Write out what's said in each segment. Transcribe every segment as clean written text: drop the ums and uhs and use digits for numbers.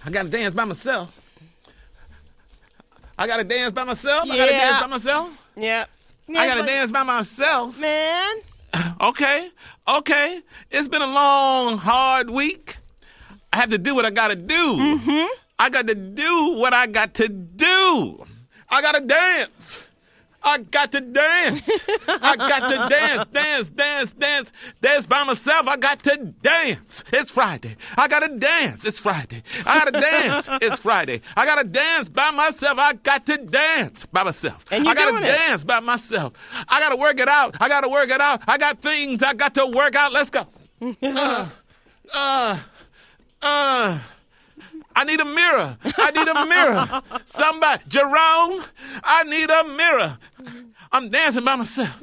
I got to dance by myself. I got to dance by myself. Yeah. I got to dance by myself. Yep. I got to dance by myself. Man. Okay. It's been a long, hard week. I have to do what I got to do. Mm-hmm. I got to do what I got to do. I got to dance. I got to dance. I got to dance by myself. I got to dance. It's Friday. I got to dance. It's Friday. I got to dance. It's Friday. I got to dance by myself. I got to dance by myself. And you're I got doing to it. dance by myself. I got to work it out. I got things I got to work out. Let's go. I need a mirror. Somebody, Jerome, I need a mirror. I'm dancing by myself.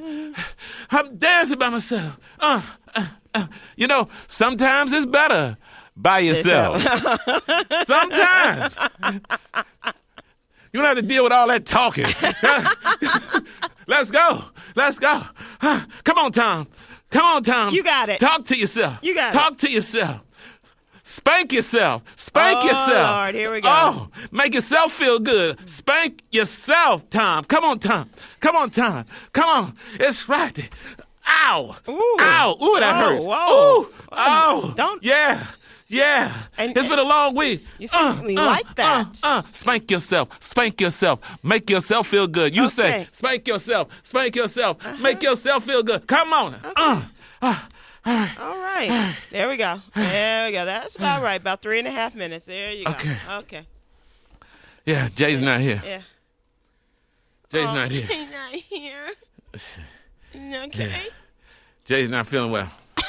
You know, sometimes it's better by yourself. Sometimes. You don't have to deal with all that talking. Let's go. Come on, Tom. You got it. Talk to yourself. You got it. Talk to yourself. Spank yourself. Oh, Lord, here we go. Oh, make yourself feel good. Spank yourself, Tom. Come on, Tom. Come on. It's Friday. Ow. Ooh. Ow. Ooh, that hurts. Whoa. Ooh. Oh. Don't. Yeah. And- It's been a long week. You certainly like that. Spank yourself. Make yourself feel good. You say, Okay. spank yourself. Make yourself feel good. Come on. All right. There we go. That's about right. About 3.5 minutes. There you go. Okay. Yeah, Jay's not here. Yeah. Jay's not here. He's not here. Okay. Yeah. Jay's not feeling well.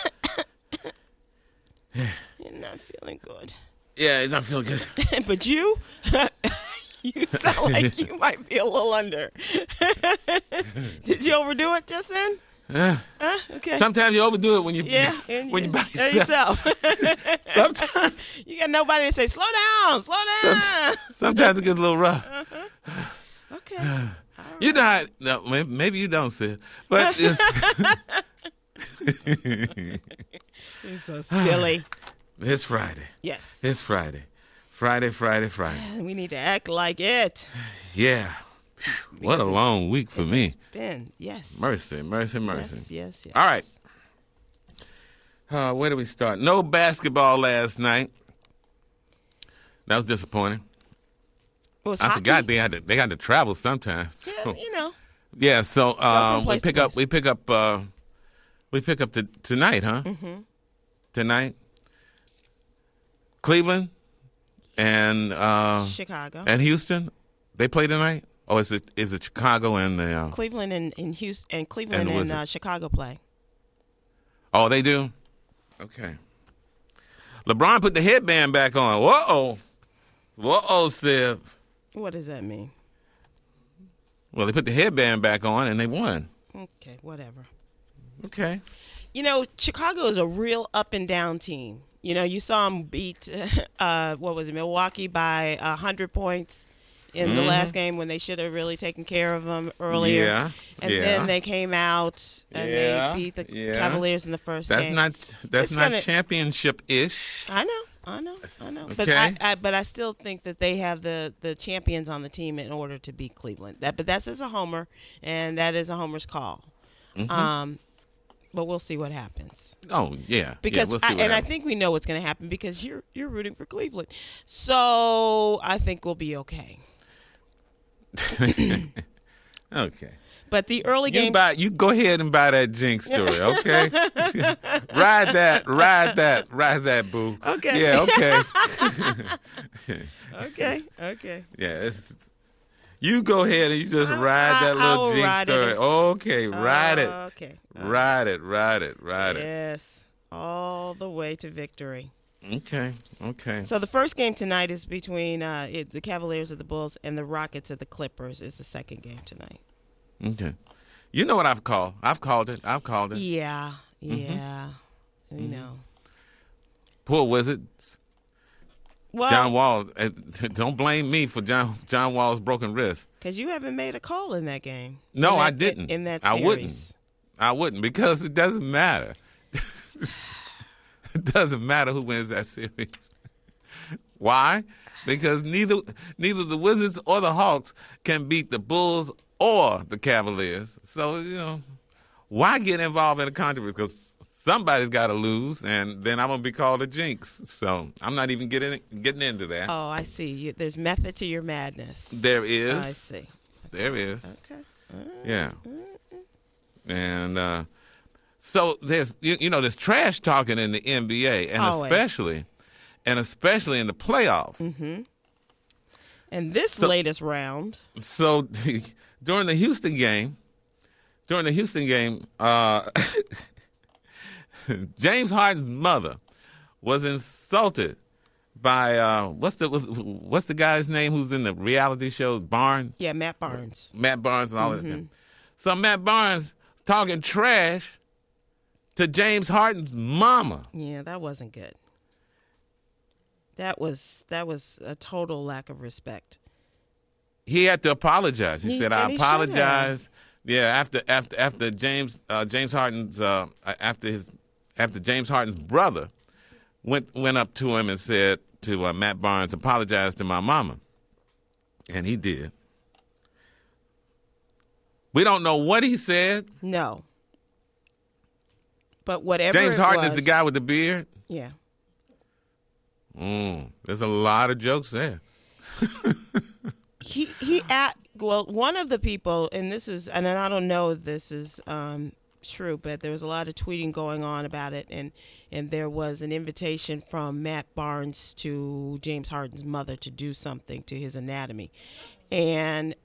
You're not feeling good. Yeah, he's not feeling good. But you sound like you might be a little under. Did you overdo it just then? Okay. Sometimes you overdo it when you and when you by yourself. Sometimes You got nobody to say, slow down. sometimes it gets a little rough. Okay. You know, no, maybe you don't, Sid, but it's, You're so silly. it's Friday. Yes. It's Friday. Friday. We need to act like it. Yeah. What a long week for me. It's been, yes. Mercy. Yes. All right. Where do we start? No basketball last night. That was disappointing. Was I hockey? forgot they had to travel sometime. Yeah, you know. Yeah, so from place to place. we pick up tonight, huh? Mm-hmm. Tonight, Cleveland and Chicago. and Houston, they play tonight. Or is it Chicago and the Cleveland and Houston and Cleveland And and Chicago play. Oh, they do? Okay. LeBron put the headband back on. Whoa, Siv. What does that mean? Well, they put the headband back on and they won. Okay, whatever. Okay. You know, Chicago is a real up and down team. You know, you saw them beat Milwaukee by 100 points in the last game when they should have really taken care of them earlier. Yeah. And then they came out and they beat the Cavaliers in the first game. That's not championship-ish. I know. Okay. But I still think that they have the champions on the team in order to beat Cleveland. But that's as a homer, and that is a homer's call. Mm-hmm. But we'll see what happens. Oh, yeah. Because we'll see what I happens. think we know what's going to happen because you're rooting for Cleveland. So I think we'll be okay. Okay. But the early game. You go ahead and buy that Jinx story, okay? Ride that, boo. Okay. Yeah, okay. Okay. Yeah, you go ahead and you just ride that little Jinx story. Okay, ride it. Okay. Ride it. Yes. All the way to victory. Okay. So the first game tonight is between the Cavaliers of the Bulls and the Rockets of the Clippers is the second game tonight. Okay. You know what I've called? I've called it. Yeah. We know. Poor Wizards. Well, John Wall. Don't blame me for John Wall's broken wrist. Because you haven't made a call in that game. No, I didn't. In that series. I wouldn't because it doesn't matter. It doesn't matter who wins that series. Why? Because neither the Wizards or the Hawks can beat the Bulls or the Cavaliers. So, why get involved in a controversy? Because somebody's got to lose, and then I'm going to be called a jinx. So I'm not even getting into that. Oh, I see. There's method to your madness. There is. I see. There is. Okay. Yeah. And so there's there's trash talking in the NBA, and Always. especially in the playoffs. Mm-hmm. And this latest round. So during the Houston game, James Harden's mother was insulted by what's the guy's name who's in the reality show, Barnes? Yeah, Matt Barnes. Matt Barnes and all that. So Matt Barnes talking trash to James Harden's mama. Yeah, that wasn't good. That was a total lack of respect. He had to apologize. He said, "I he apologize." Yeah, after James Harden's after James Harden's brother went up to him and said to Matt Barnes, "Apologize to my mama," and he did. We don't know what he said. No. But whatever James it Harden was, is the guy with the beard. Yeah. There's a lot of jokes there. One of the people, and I don't know if this is true, but there was a lot of tweeting going on about it, and there was an invitation from Matt Barnes to James Harden's mother to do something to his anatomy, and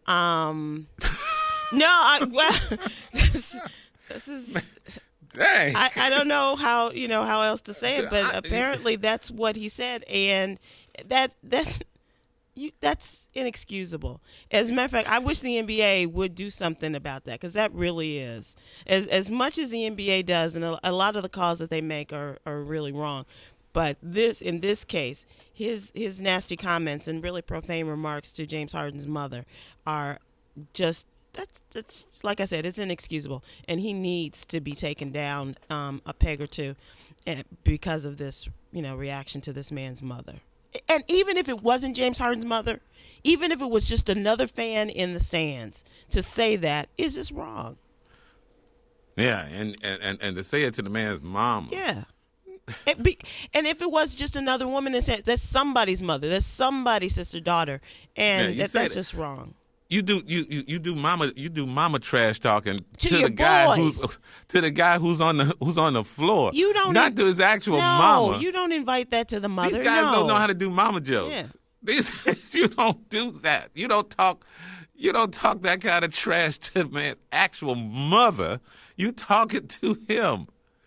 this is. Dang. I don't know how else to say it, but apparently that's what he said, and that's inexcusable. As a matter of fact, I wish the NBA would do something about that, because that really is as much as the NBA does, and a lot of the calls that they make are really wrong. But in this case, his nasty comments and really profane remarks to James Harden's mother are just. That's like I said, it's inexcusable, and he needs to be taken down a peg or two, because of this, reaction to this man's mother. And even if it wasn't James Harden's mother, even if it was just another fan in the stands, to say that is just wrong. Yeah, and to say it to the man's mom. Yeah. And if it was just another woman that said that's somebody's mother, that's somebody's sister, daughter, and that's just wrong. You do mama trash talking to your the guy boys. to the guy who's on the floor. You don't not to his actual mama. No, you don't invite that to the mother. These guys don't know how to do mama jokes. Yeah. You don't do that. You don't talk that kind of trash to the man's actual mother. You talk it to him.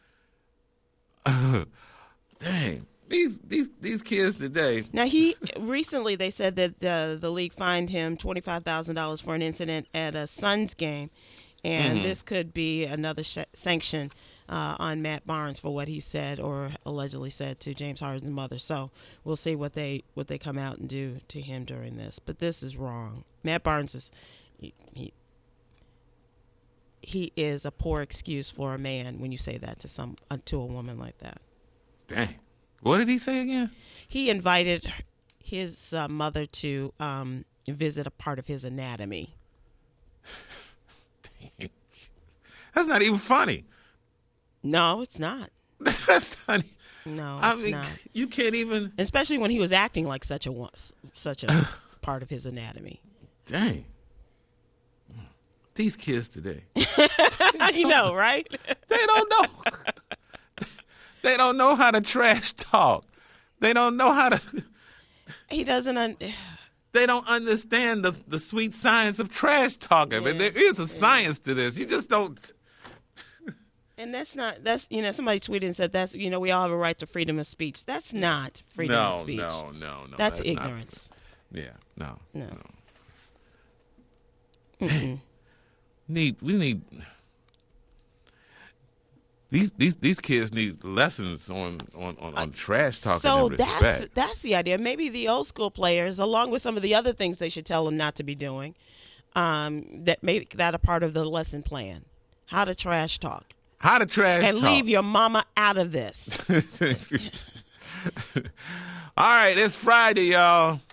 Dang. These kids today. Now recently they said that the league fined him $25,000 for an incident at a Suns game, and this could be another sanction on Matt Barnes for what he said or allegedly said to James Harden's mother. So we'll see what they come out and do to him during this. But this is wrong. Matt Barnes is he is a poor excuse for a man when you say that to a woman like that. Dang. What did he say again? He invited his mother to visit a part of his anatomy. Dang. That's not even funny. No, it's not. That's not. No, it's not. You can't even. Especially when he was acting like such a part of his anatomy. Dang. These kids today. Right? They don't know. They don't know how to trash talk. They don't know how to. He doesn't. They don't understand the sweet science of trash talking. Yeah. I mean, there is a science to this. You just don't. And that's somebody tweeted and said we all have a right to freedom of speech. That's not freedom of speech. No. That's ignorance. Yeah, no. Mm-hmm. We need. These kids need lessons on trash talking. So and respect. that's the idea. Maybe the old school players, along with some of the other things they should tell them not to be doing, that make that a part of the lesson plan. How to trash talk. And leave your mama out of this. All right, it's Friday, y'all.